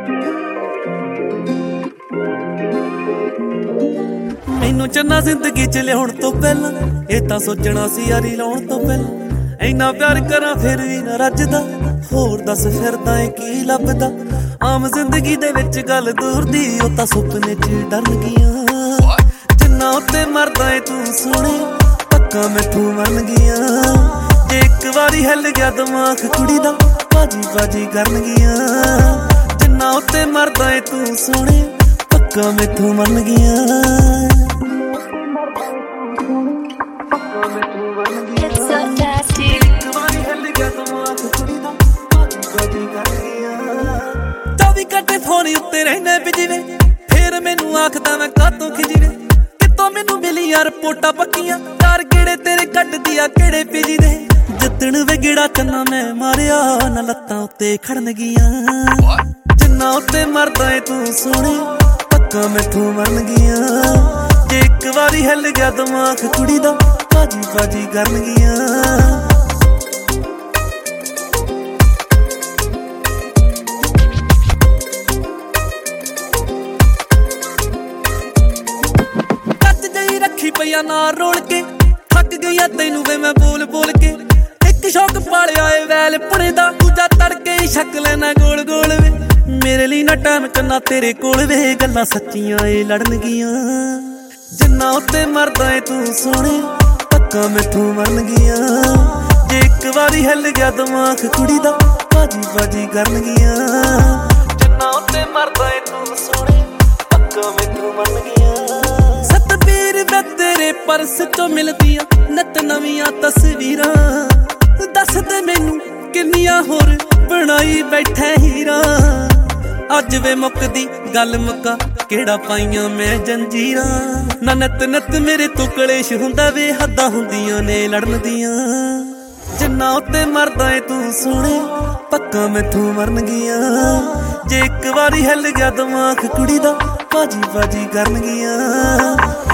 मैनू चन्ना जिंदगी च लियाउण तो पहला ये तां सोचना सी यारी लाउण तो पहला इन्ना प्यार करा फिर भी ना रजदा होर दस फिरदा ऐ की लभदा आम जिंदगी दे विच गल दूर दी ओ तां सुपने च डर गियां जिन्ना उत्ते मरदा ऐ तू सोहणे पक्का मैथों मरन गियां जे इक वारी हिल गया दिमाग कुड़ी दा बाजी बाजी करन गियां जिन्ना उत्ते मरदा ऐ तू सोहणे पक्का मैथों मरन गियां घंटे फोन उत्ते रहने बिजवे फिर मैनू आखदा मैं कातों खिजवे कितों मैनू मिली यार रिपोर्टां पक्कियां चार गेड़े तेरे कट दिया केड़े पिजी दे जिद्दण वे गेड़ा चन्ना मैं मारिया ना लत्तां उत्ते खड़न गियां जिन्ना उत्ते मरदा ऐ तू सोहणे पक्का मैथों मरन गियां जे इक वारी हिल गया दिमाग कुड़ी दा बाजी बाजी करन गियां पया ना रोल के थक गई तेनू वे मैं बोल बोल के एक शौक पालिया ए वैल पुणे दा दूजा तड़के शक लेना गोल गोल वे मेरे लिए ना टाइम चन्ना तेरे कोल वे गल्लां सच्चियां ए लड़न गियां जिन्ना उत्ते मरदा ऐ तू सोहणे पक्का मैथों मरन गियां जे इक वारी हिल गया दिमाग कुड़ी दा बाजी बाजी करन गियां जिन्ना उत्ते मरदा ऐ तू सोहणे पक्का मैथों मरन गियां तेरे परस चो मिलदियां नत नवियां तस्वीरां दस दे मैनू किन्नियां होर बनाई बैठे हीरां अज वे मुकदी गल मुक्का केड़ा पाइयां मैं जंजीरां ना नत नत मेरे तो कलेश हुंदा वे हद्दां हुंदियां ने लड़न दियां जिन्ना उत्ते मरदा ऐ तू सोहणे पक्का मैथों मरन गियां जे इक वारी हिल गया दिमाग कुड़ी दा बाजी बाजी करन गियां